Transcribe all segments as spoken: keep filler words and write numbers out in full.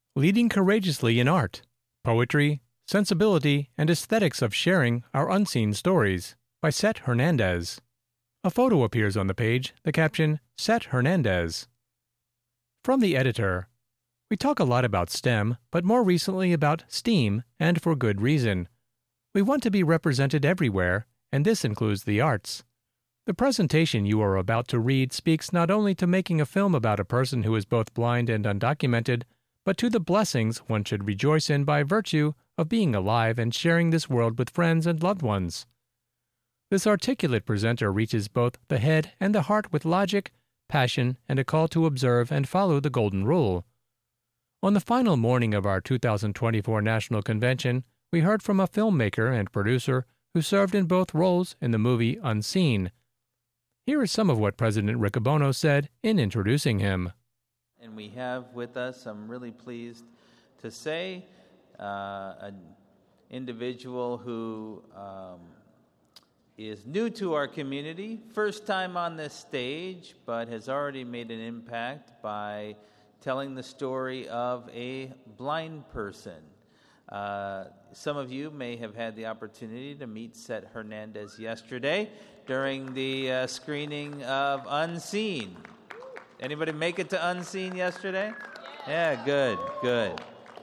Leading Courageously in Art, Poetry, Sensibility, and Aesthetics of Sharing Our Unseen Stories by Seth Hernandez. A photo appears on the page, the caption, Seth Hernandez. From the editor. We talk a lot about STEM, but more recently about STEAM, and for good reason. We want to be represented everywhere, and this includes the arts. The presentation you are about to read speaks not only to making a film about a person who is both blind and undocumented, but to the blessings one should rejoice in by virtue of being alive and sharing this world with friends and loved ones. This articulate presenter reaches both the head and the heart with logic, passion, and a call to observe and follow the Golden Rule. On the final morning of our two thousand twenty-four National Convention, we heard from a filmmaker and producer who served in both roles in the movie Unseen. Here is some of what President Riccobono said in introducing him. And we have with us, I'm really pleased to say, uh, an individual who um, is new to our community, first time on this stage, but has already made an impact by telling the story of a blind person. Uh, some of you may have had the opportunity to meet Seth Hernandez yesterday during the uh, screening of Unseen. Anybody make it to Unseen yesterday? Yeah, yeah good, good.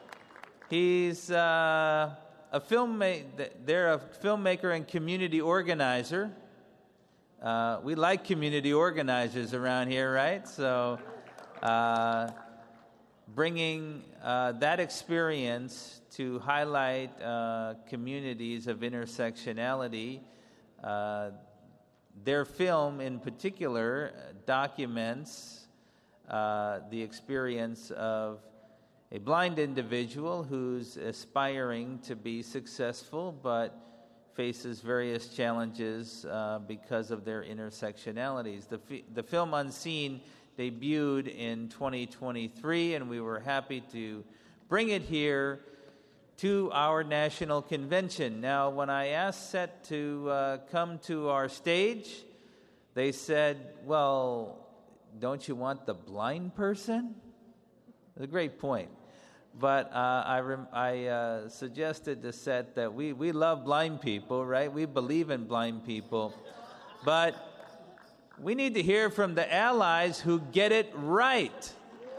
He's uh, a filmmaker. They're a filmmaker and community organizer. Uh, we like community organizers around here, right? So, uh, bringing uh, that experience to highlight uh, communities of intersectionality. Uh, their film, in particular, documents Uh, the experience of a blind individual who's aspiring to be successful but faces various challenges uh, because of their intersectionalities. The, fi- the film Unseen debuted in twenty twenty-three, and we were happy to bring it here to our national convention. Now, when I asked Seth to uh, come to our stage, they said, well, don't you want the blind person? It's a great point. But uh, I, rem- I uh, suggested to Seth that we, we love blind people, right? We believe in blind people. But we need to hear from the allies who get it right.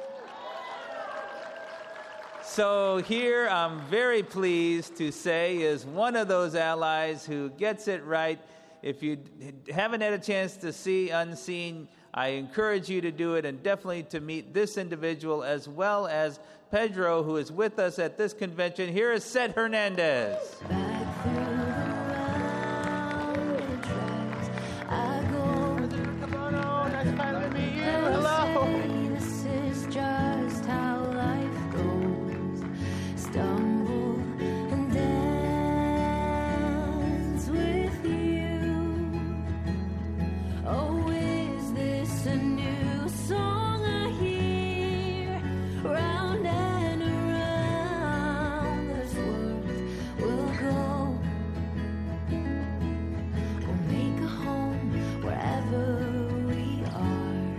So here I'm very pleased to say is one of those allies who gets it right. If you haven't had a chance to see Unseen, I encourage you to do it, and definitely to meet this individual as well as Pedro, who is with us at this convention. Here is Seth Hernandez. Back through the tracks, I go. President Riccobono, nice finally to meet you. Hello. This is just how life goes. Stumble and dance with you. Oh, a new song I hear, round and around this world will go. We'll make a home wherever we are.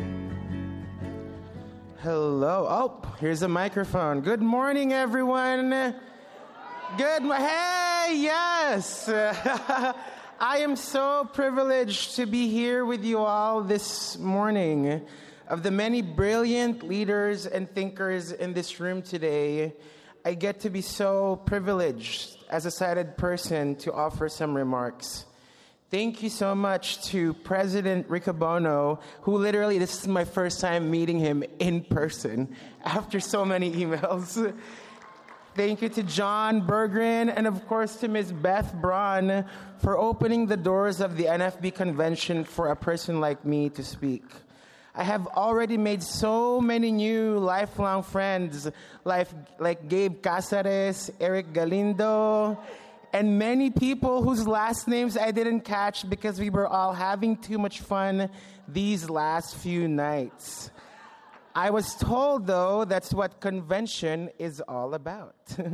Hello. Oh, here's a microphone. Good morning, everyone. Good. Hey, yes. I am so privileged to be here with you all this morning. Of the many brilliant leaders and thinkers in this room today, I get to be so privileged as a sighted person to offer some remarks. Thank you so much to President Riccobono, who literally, this is my first time meeting him in person after so many emails. Thank you to John Berggren and, of course, to Miz Beth Braun for opening the doors of the N F B convention for a person like me to speak. I have already made so many new lifelong friends like, like Gabe Casares, Eric Galindo, and many people whose last names I didn't catch because we were all having too much fun these last few nights. I was told, though, that's what convention is all about.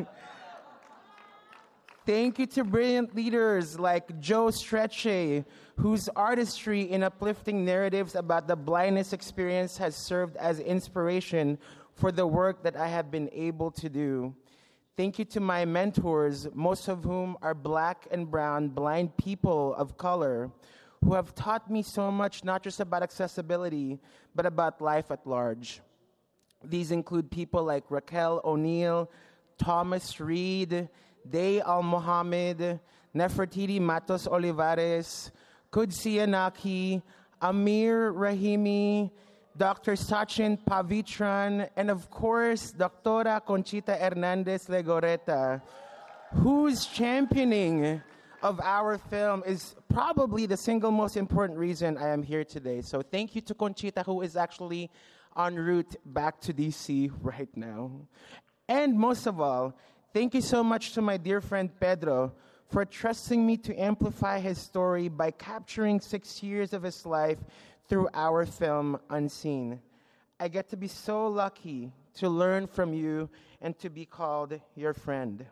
Thank you to brilliant leaders like Joe Strechay, whose artistry in uplifting narratives about the blindness experience has served as inspiration for the work that I have been able to do. Thank you to my mentors, most of whom are black and brown blind people of color, who have taught me so much, not just about accessibility, but about life at large. These include people like Raquel O'Neill, Thomas Reed, Day Al-Mohammed, Nefertiti Matos Olivares, Kudsi Anaki, Amir Rahimi, Doctor Sachin Pavitran, and of course, Doctora Conchita Hernandez Legoreta, whose championing of our film is probably the single most important reason I am here today. So thank you to Conchita, who is actually en route back to D C right now. And most of all, thank you so much to my dear friend Pedro for trusting me to amplify his story by capturing six years of his life through our film, Unseen. I get to be so lucky to learn from you and to be called your friend.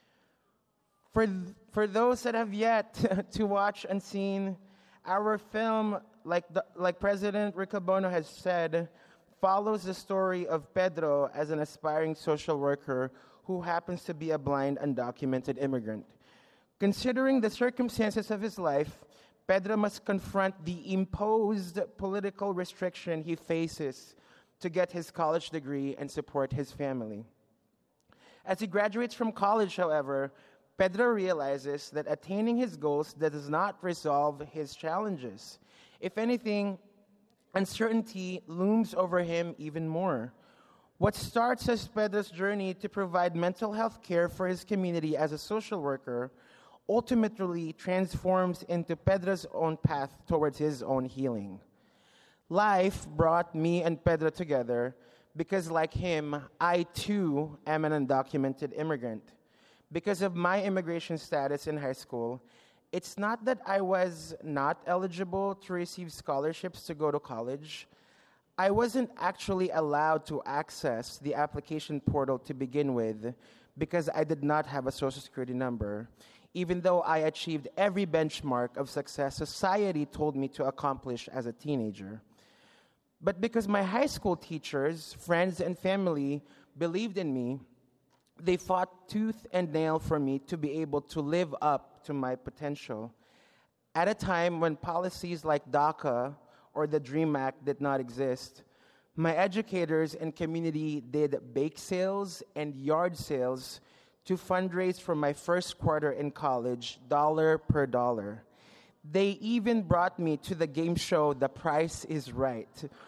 For, th- for those that have yet to watch Unseen, our film, like, the, like President Riccobono has said, follows the story of Pedro as an aspiring social worker who happens to be a blind, undocumented immigrant. Considering the circumstances of his life, Pedro must confront the imposed political restriction he faces to get his college degree and support his family. As he graduates from college, however, Pedro realizes that attaining his goals does not resolve his challenges. If anything, uncertainty looms over him even more. What starts as Pedro's journey to provide mental health care for his community as a social worker ultimately transforms into Pedro's own path towards his own healing. Life brought me and Pedro together because, like him, I too am an undocumented immigrant. Because of my immigration status in high school, it's not that I was not eligible to receive scholarships to go to college. I wasn't actually allowed to access the application portal to begin with because I did not have a social security number, even though I achieved every benchmark of success society told me to accomplish as a teenager. But because my high school teachers, friends, and family believed in me, they fought tooth and nail for me to be able to live up to my potential. At a time when policies like DACA or the DREAM Act did not exist, my educators and community did bake sales and yard sales to fundraise for my first quarter in college, dollar per dollar. They even brought me to the game show The Price is Right,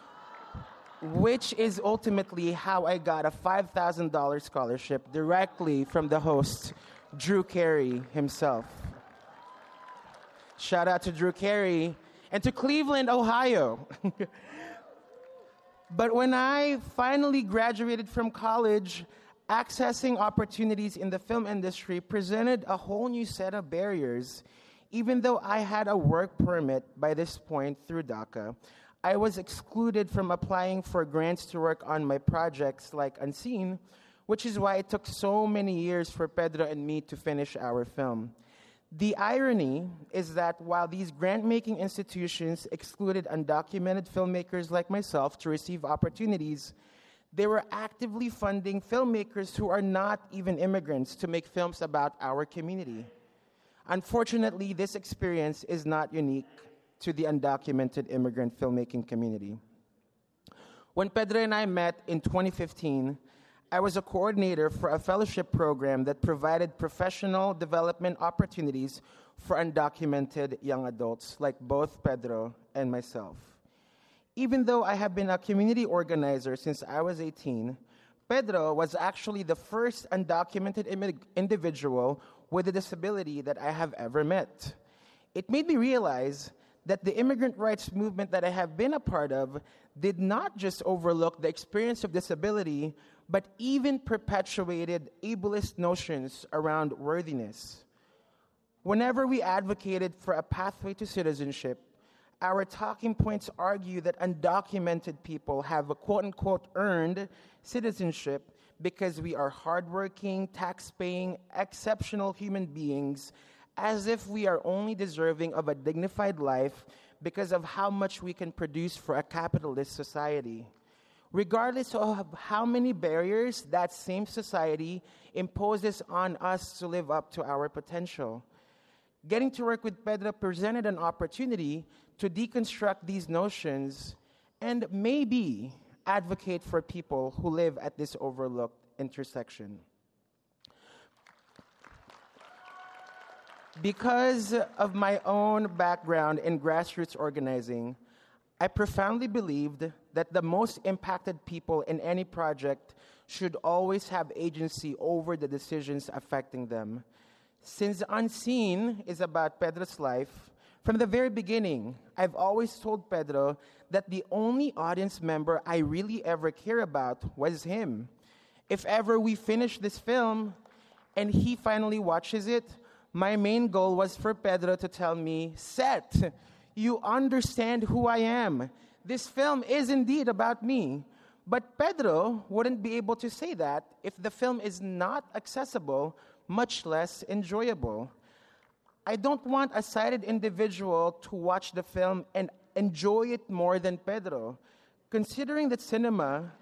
which is ultimately how I got a five thousand dollars scholarship directly from the host, Drew Carey himself. Shout out to Drew Carey and to Cleveland, Ohio. But when I finally graduated from college, accessing opportunities in the film industry presented a whole new set of barriers. Even though I had a work permit by this point through DACA, I was excluded from applying for grants to work on my projects like Unseen, which is why it took so many years for Pedro and me to finish our film. The irony is that while these grant-making institutions excluded undocumented filmmakers like myself to receive opportunities, they were actively funding filmmakers who are not even immigrants to make films about our community. Unfortunately, this experience is not unique to the undocumented immigrant filmmaking community. When Pedro and I met in twenty fifteen, I was a coordinator for a fellowship program that provided professional development opportunities for undocumented young adults like both Pedro and myself. Even though I have been a community organizer since I was eighteen, Pedro was actually the first undocumented imi- individual with a disability that I have ever met. It made me realize that the immigrant rights movement that I have been a part of did not just overlook the experience of disability, but even perpetuated ableist notions around worthiness. Whenever we advocated for a pathway to citizenship, our talking points argue that undocumented people have a quote-unquote earned citizenship because we are hardworking, tax-paying, exceptional human beings, as if we are only deserving of a dignified life because of how much we can produce for a capitalist society. regardless of how many barriers that same society imposes on us to live up to our potential. Getting to work with Pedro presented an opportunity to deconstruct these notions and maybe advocate for people who live at this overlooked intersection. Because of my own background in grassroots organizing, I profoundly believed that the most impacted people in any project should always have agency over the decisions affecting them. Since Unseen is about Pedro's life, from the very beginning, I've always told Pedro that the only audience member I really ever care about was him. If ever we finish this film and he finally watches it, my main goal was for Pedro to tell me, Seth, you understand who I am. This film is indeed about me. But Pedro wouldn't be able to say that if the film is not accessible, much less enjoyable. I don't want a sighted individual to watch the film and enjoy it more than Pedro. Considering that cinema...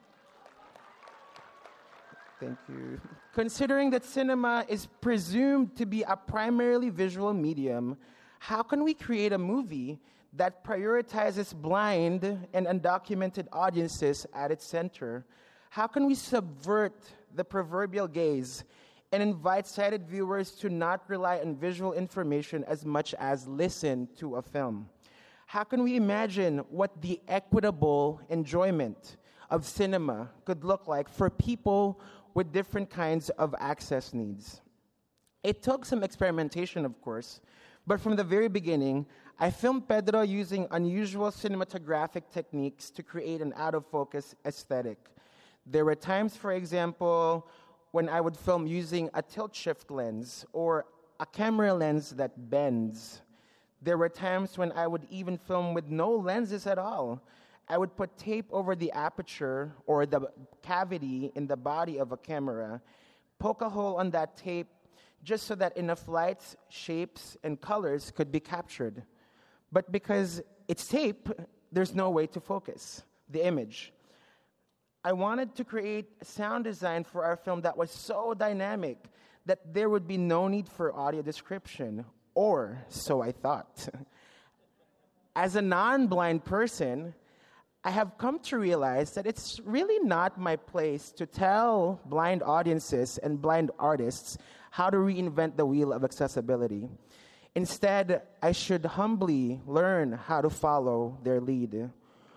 Thank you. Considering that cinema is presumed to be a primarily visual medium, how can we create a movie that prioritizes blind and undocumented audiences at its center? How can we subvert the proverbial gaze and invite sighted viewers to not rely on visual information as much as listen to a film? How can we imagine what the equitable enjoyment of cinema could look like for people with different kinds of access needs? It took some experimentation, of course, but from the very beginning, I filmed Pedro using unusual cinematographic techniques to create an out-of-focus aesthetic. There were times, for example, when I would film using a tilt-shift lens or a camera lens that bends. There were times when I would even film with no lenses at all. I would put tape over the aperture or the cavity in the body of a camera, poke a hole on that tape just so that enough lights, shapes, and colors could be captured. But because it's tape, there's no way to focus the image. I wanted to create sound design for our film that was so dynamic that there would be no need for audio description, or so I thought. As a non-blind person, I have come to realize that it's really not my place to tell blind audiences and blind artists how to reinvent the wheel of accessibility. Instead, I should humbly learn how to follow their lead.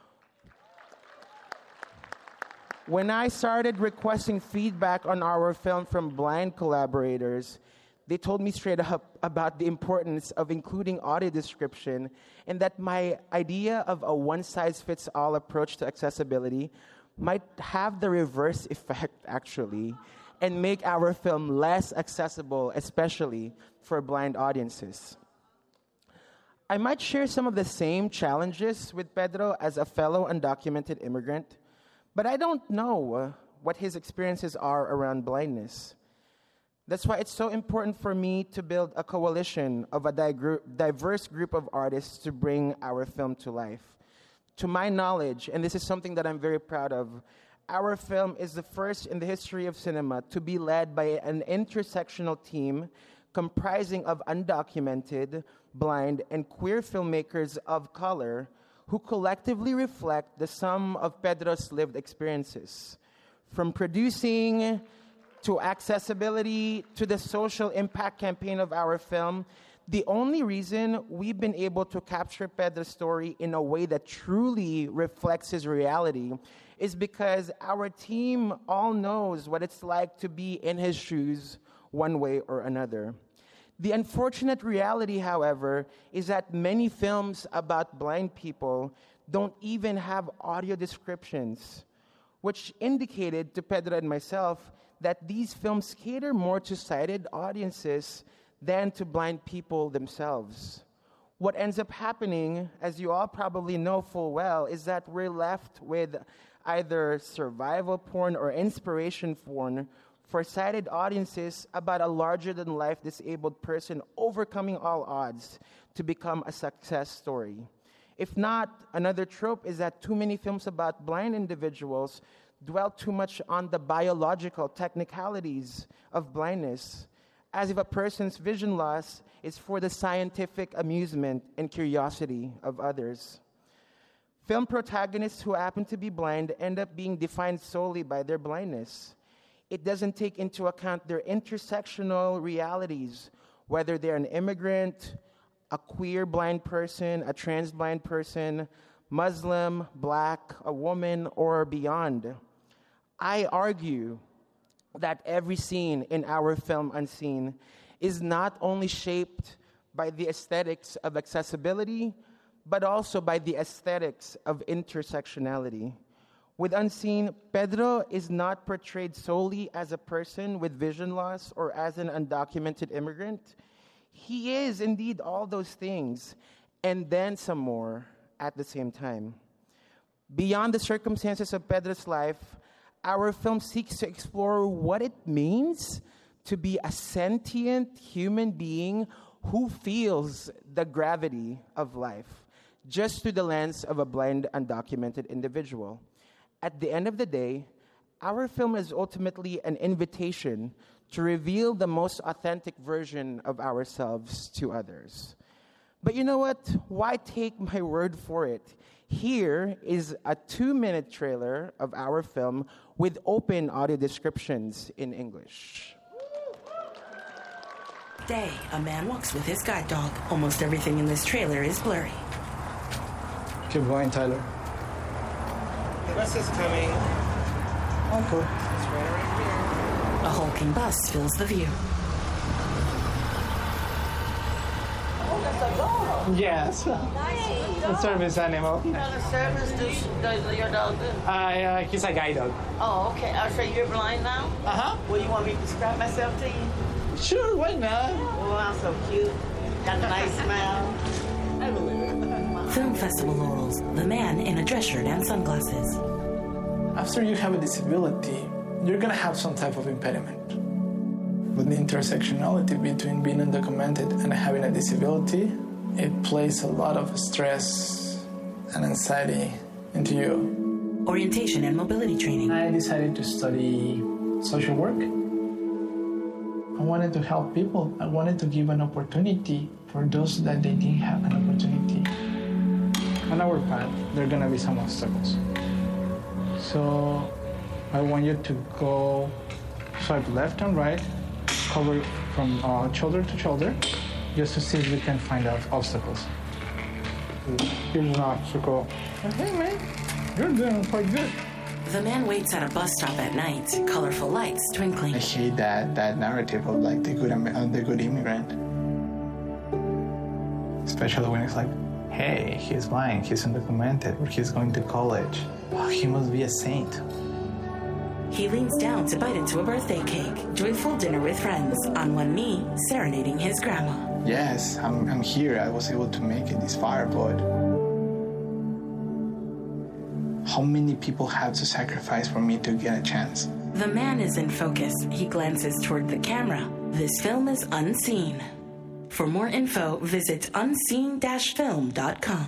When I started requesting feedback on our film from blind collaborators, they told me straight up about the importance of including audio description and that my idea of a one-size-fits-all approach to accessibility might have the reverse effect, actually, and make our film less accessible, especially for blind audiences. I might share some of the same challenges with Pedro as a fellow undocumented immigrant, but I don't know uh, what his experiences are around blindness. That's why it's so important for me to build a coalition of a digr- diverse group of artists to bring our film to life. To my knowledge, and this is something that I'm very proud of, our film is the first in the history of cinema to be led by an intersectional team comprising of undocumented, blind, and queer filmmakers of color who collectively reflect the sum of Pedro's lived experiences. From producing to accessibility to the social impact campaign of our film, the only reason we've been able to capture Pedro's story in a way that truly reflects his reality is because our team all knows what it's like to be in his shoes one way or another. The unfortunate reality, however, is that many films about blind people don't even have audio descriptions, which indicated to Pedro and myself that these films cater more to sighted audiences than to blind people themselves. What ends up happening, as you all probably know full well, is that we're left with either survival porn or inspiration porn for sighted audiences about a larger-than-life disabled person overcoming all odds to become a success story. If not, another trope is that too many films about blind individuals dwell too much on the biological technicalities of blindness, as if a person's vision loss is for the scientific amusement and curiosity of others. Film protagonists who happen to be blind end up being defined solely by their blindness. It doesn't take into account their intersectional realities, whether they're an immigrant, a queer blind person, a trans blind person, Muslim, black, a woman, or beyond. I argue that every scene in our film Unseen is not only shaped by the aesthetics of accessibility, but also by the aesthetics of intersectionality. With Unseen, Pedro is not portrayed solely as a person with vision loss or as an undocumented immigrant. He is indeed all those things, and then some more at the same time. Beyond the circumstances of Pedro's life, our film seeks to explore what it means to be a sentient human being who feels the gravity of life, just through the lens of a blind, undocumented individual. At the end of the day, our film is ultimately an invitation to reveal the most authentic version of ourselves to others. But you know what? Why take my word for it? Here is a two-minute trailer of our film with open audio descriptions in English. Day, a man walks with his guide dog. Almost everything in this trailer is blurry. Keep going, Tyler. The bus is coming. Oh, cool. It's right around here. A hulking bus fills the view. Yes. A service animal. What kind of service does, does your dog do? Uh, uh, he's a guide dog. Oh, okay. I'll say you're blind now? Uh-huh. Well, you want me to describe myself to you? Sure, why not? Oh, I'm so cute. Got a nice smile. I believe it. Film festival laurels. The man in a dress shirt and sunglasses. After you have a disability, you're gonna have some type of impediment. But the intersectionality between being undocumented and having a disability, it plays a lot of stress and anxiety into you. Orientation and mobility training. I decided to study social work. I wanted to help people. I wanted to give an opportunity for those that they didn't have an opportunity. On our path, there are gonna be some obstacles. So I want you to go swipe left and right, cover from uh, shoulder to shoulder, just to see if we can find out obstacles. Here's an obstacle. And hey man, you're doing quite good. The man waits at a bus stop at night, colorful lights twinkling. I hate that that narrative of like the good uh, the good immigrant, especially when it's like, hey, he's blind, he's undocumented, or he's going to college. Oh, he must be a saint. He leans down to bite into a birthday cake. Joyful dinner with friends. On one knee, serenading his grandma. Yes, I'm I'm here. I was able to make it this far, but how many people have to sacrifice for me to get a chance? The man is in focus. He glances toward the camera. This film is Unseen. For more info, visit unseen dash film dot com.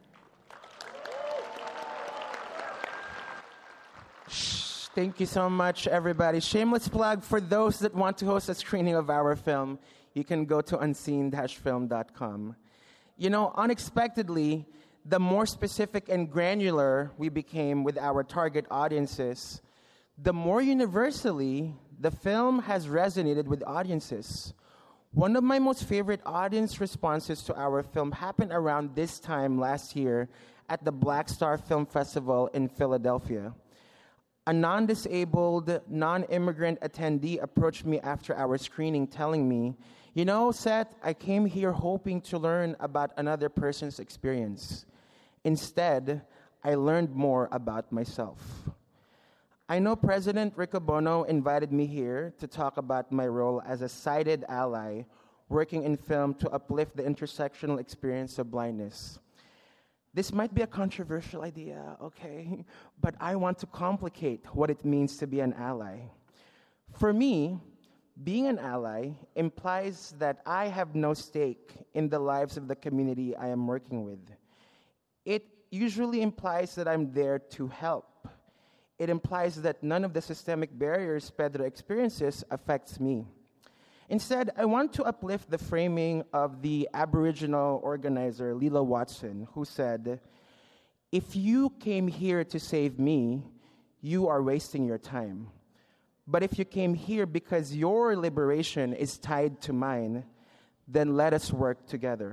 Thank you so much, everybody. Shameless plug for those that want to host a screening of our film. You can go to unseen dash film dot com. You know, unexpectedly, the more specific and granular we became with our target audiences, the more universally the film has resonated with audiences. One of my most favorite audience responses to our film happened around this time last year at the Black Star Film Festival in Philadelphia. A non-disabled, non-immigrant attendee approached me after our screening telling me, you know, Seth, I came here hoping to learn about another person's experience. Instead, I learned more about myself. I know President Riccobono invited me here to talk about my role as a sighted ally working in film to uplift the intersectional experience of blindness. This might be a controversial idea, okay, but I want to complicate what it means to be an ally. For me, being an ally implies that I have no stake in the lives of the community I am working with. it usually implies that I'm there to help. It implies that none of the systemic barriers Pedro experiences affects me. Instead, I want to uplift the framing of the Aboriginal organizer Lila Watson, who said, "If you came here to save me, you are wasting your time. But if you came here because your liberation is tied to mine, then let us work together."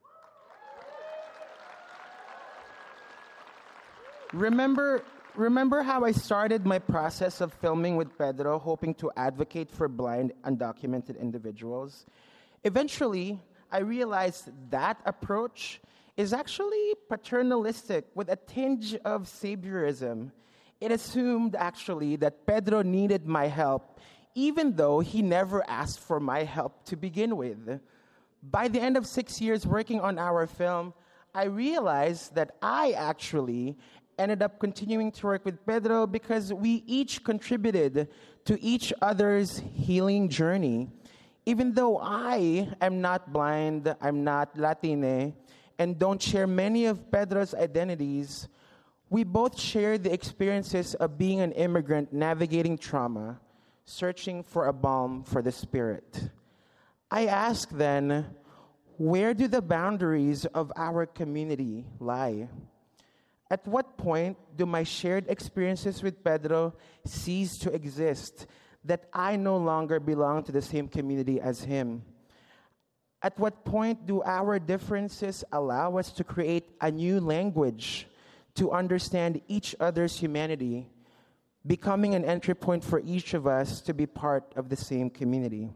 Remember, remember how I started my process of filming with Pedro, hoping to advocate for blind, undocumented individuals? Eventually, I realized that approach is actually paternalistic with a tinge of saviorism. It assumed, actually, that Pedro needed my help, even though he never asked for my help to begin with. By the end of six years working on our film, I realized that I actually ended up continuing to work with Pedro because we each contributed to each other's healing journey. Even though I am not blind, I'm not Latine, and don't share many of Pedro's identities, we both share the experiences of being an immigrant navigating trauma, searching for a balm for the spirit. I ask then, where do the boundaries of our community lie? At what point do my shared experiences with Pedro cease to exist, that I no longer belong to the same community as him? At what point do our differences allow us to create a new language to understand each other's humanity, becoming an entry point for each of us to be part of the same community?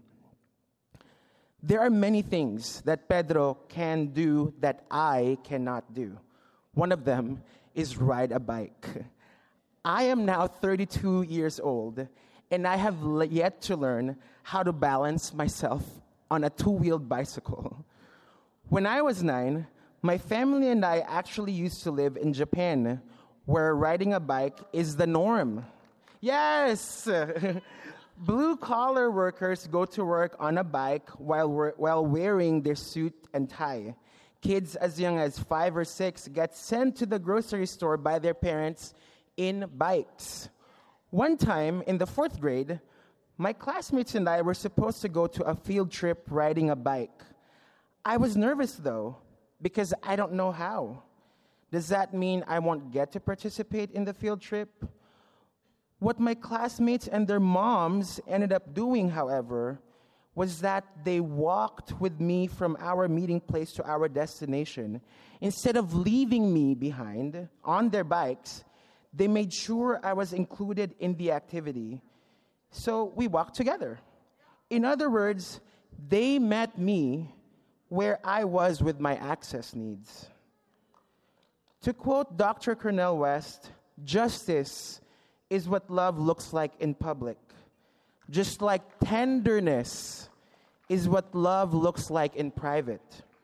There are many things that Pedro can do that I cannot do. One of them is ride a bike. I am now thirty-two years old, and I have le- yet to learn how to balance myself on a two-wheeled bicycle. When I was nine, my family and I actually used to live in Japan, where riding a bike is the norm. Yes! Blue-collar workers go to work on a bike while, while wearing their suit and tie. Kids as young as five or six get sent to the grocery store by their parents in bikes. One time, in the fourth grade, my classmates and I were supposed to go to a field trip riding a bike. I was nervous, though, because I don't know how. Does that mean I won't get to participate in the field trip? What my classmates and their moms ended up doing, however, was that they walked with me from our meeting place to our destination. Instead of leaving me behind on their bikes, they made sure I was included in the activity. So we walked together. In other words, they met me where I was with my access needs. To quote Doctor Cornel West, justice is what love looks like in public. Just like tenderness is what love looks like in private.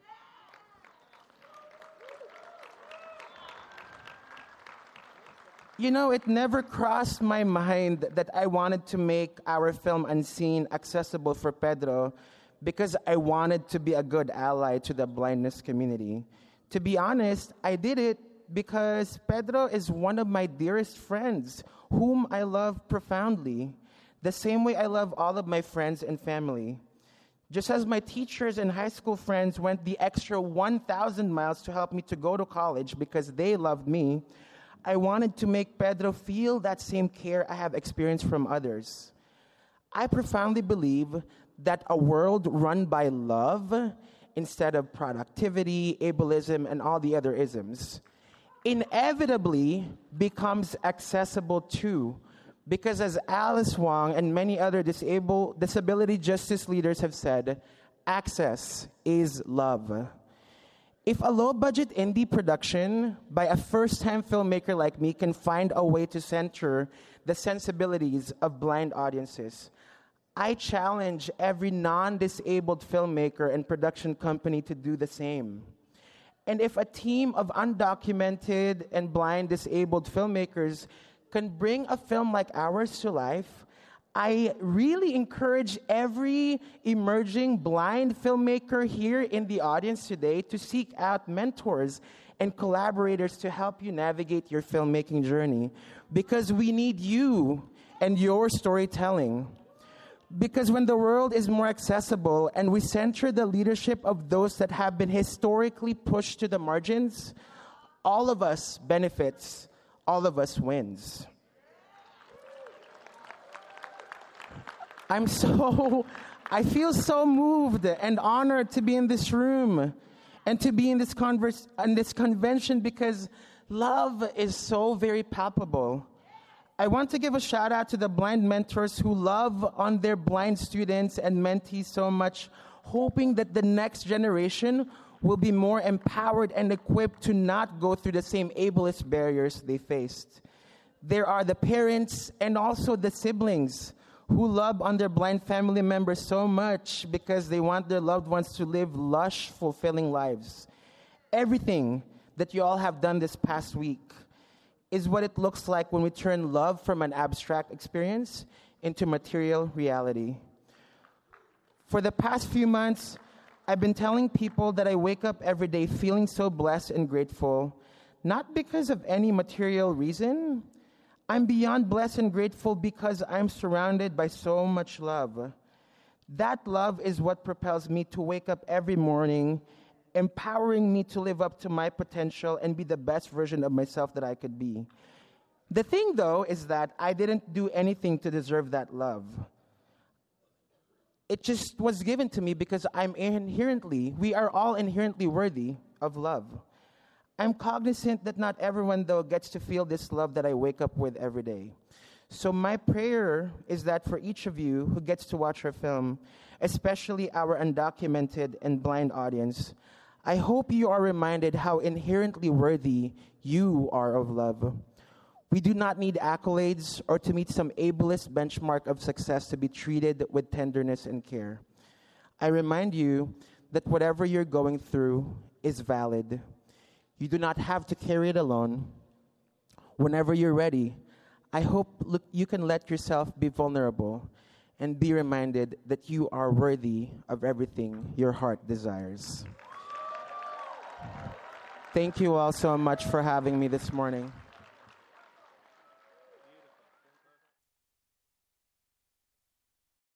You know, it never crossed my mind that I wanted to make our film Unseen accessible for Pedro because I wanted to be a good ally to the blindness community. To be honest, I did it because Pedro is one of my dearest friends, whom I love profoundly, the same way I love all of my friends and family. Just as my teachers and high school friends went the extra one thousand miles to help me to go to college because they loved me, I wanted to make Pedro feel that same care I have experienced from others. I profoundly believe that a world run by love instead of productivity, ableism, and all the other isms inevitably becomes accessible too, because as Alice Wong and many other disabled, disability justice leaders have said, access is love. If a low-budget indie production by a first-time filmmaker like me can find a way to center the sensibilities of blind audiences, I challenge every non-disabled filmmaker and production company to do the same. And if a team of undocumented and blind disabled filmmakers can bring a film like ours to life, I really encourage every emerging blind filmmaker here in the audience today to seek out mentors and collaborators to help you navigate your filmmaking journey, because we need you and your storytelling. Because when the world is more accessible and we center the leadership of those that have been historically pushed to the margins, all of us benefits, all of us wins. I'm so, I feel so moved and honored to be in this room and to be in this converse, in this convention, because love is so very palpable. I want to give a shout out to the blind mentors who love on their blind students and mentees so much, hoping that the next generation will be more empowered and equipped to not go through the same ableist barriers they faced. There are the parents and also the siblings who love on their blind family members so much because they want their loved ones to live lush, fulfilling lives. Everything that you all have done this past week is what it looks like when we turn love from an abstract experience into material reality. For the past few months, I've been telling people that I wake up every day feeling so blessed and grateful, not because of any material reason. I'm beyond blessed and grateful because I'm surrounded by so much love. That love is what propels me to wake up every morning, empowering me to live up to my potential and be the best version of myself that I could be. The thing, though, is that I didn't do anything to deserve that love. It just was given to me because I'm inherently, we are all inherently worthy of love. I'm cognizant that not everyone, though, gets to feel this love that I wake up with every day. So my prayer is that for each of you who gets to watch our film, especially our undocumented and blind audience, I hope you are reminded how inherently worthy you are of love. We do not need accolades or to meet some ableist benchmark of success to be treated with tenderness and care. I remind you that whatever you're going through is valid. You do not have to carry it alone. Whenever you're ready, I hope look, you can let yourself be vulnerable and be reminded that you are worthy of everything your heart desires. Thank you all so much for having me this morning.